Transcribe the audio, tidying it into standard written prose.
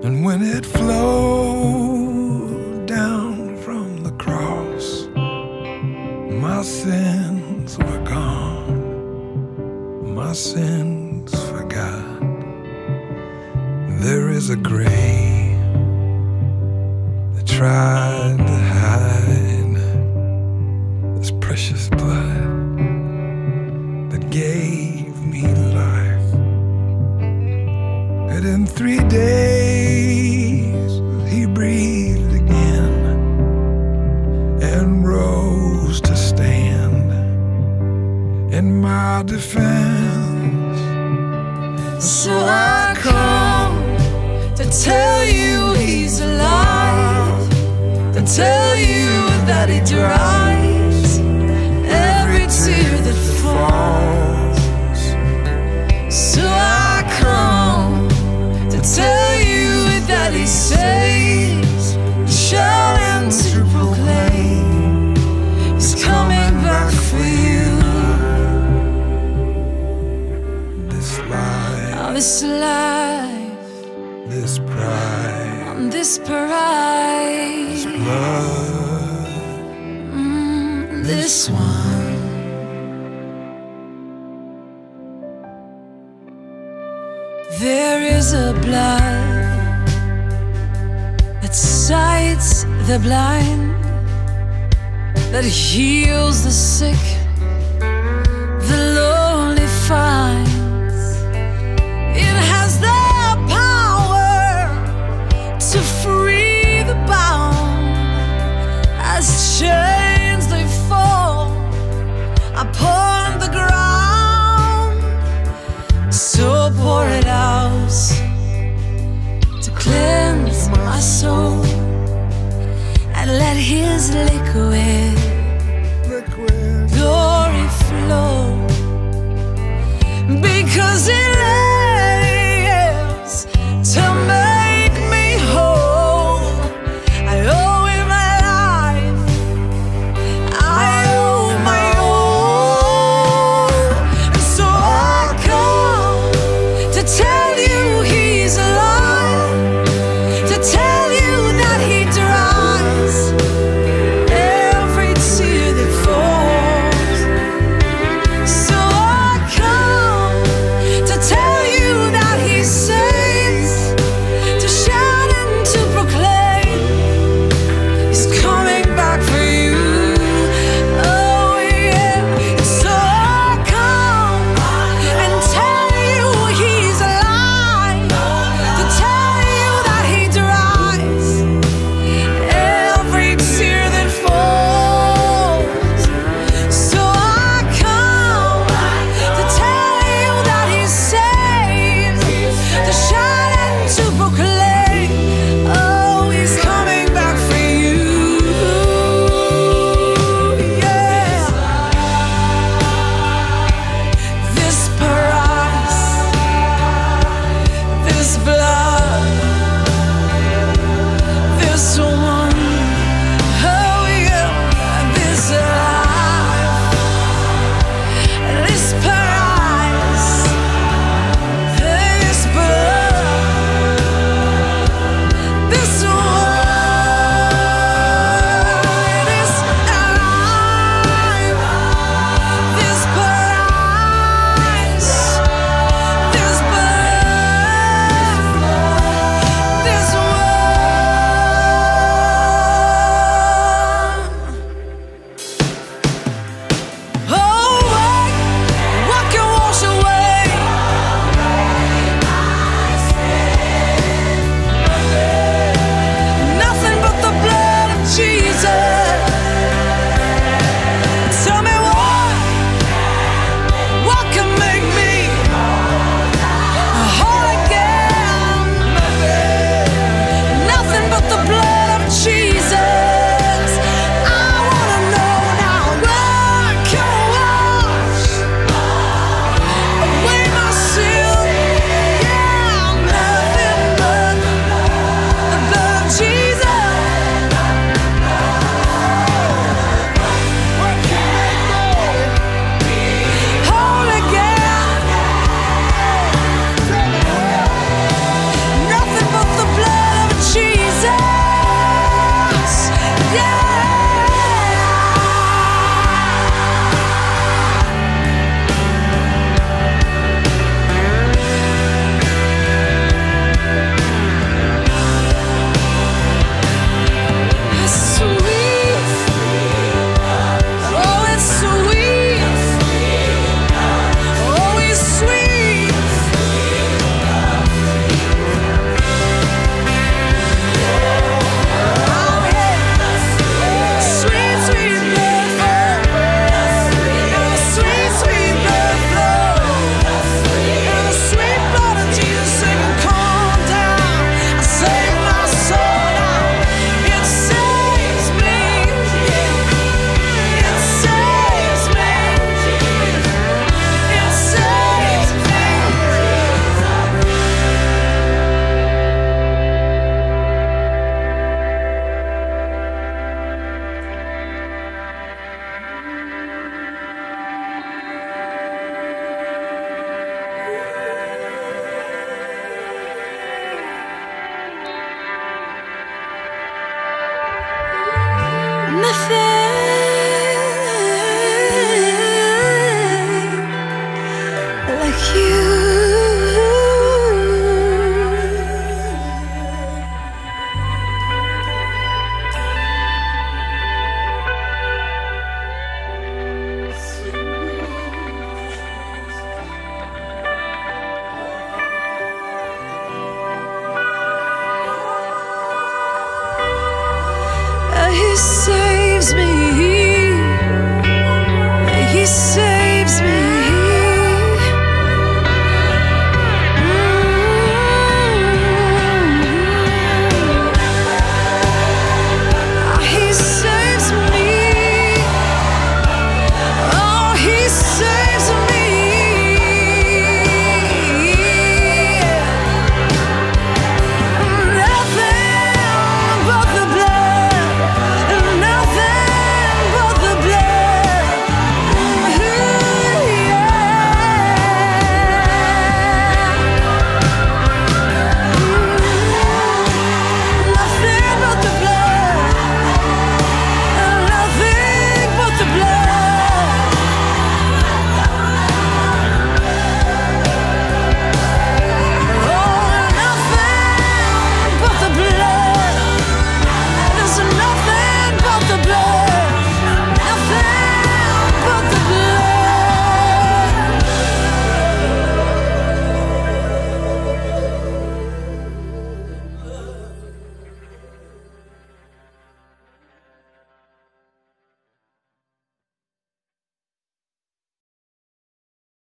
And when it flowed down from the cross, my sins were gone, my sins forgot. There is a grave that tried to hide this precious blood that gave me life. And in 3 days he breathed again and rose to stand in my defense. So I come to tell you he's alive, to tell you that he dries every tear that falls. So I come to tell you that he saves, shouting to proclaim he's coming back for you. This life, This life, this pride, on this pride, this blood, this one. There is a blood that sights the blind, that heals the sick, the lonely finds. It has the power to free the bound. As chains they fall upon the ground, so pour it out to cleanse my soul, and let his liquid glory flow, because he lives to make me whole. I owe him my life, I owe my all. And so I come to tell you he's alive, to tell you that he dries every He saves me.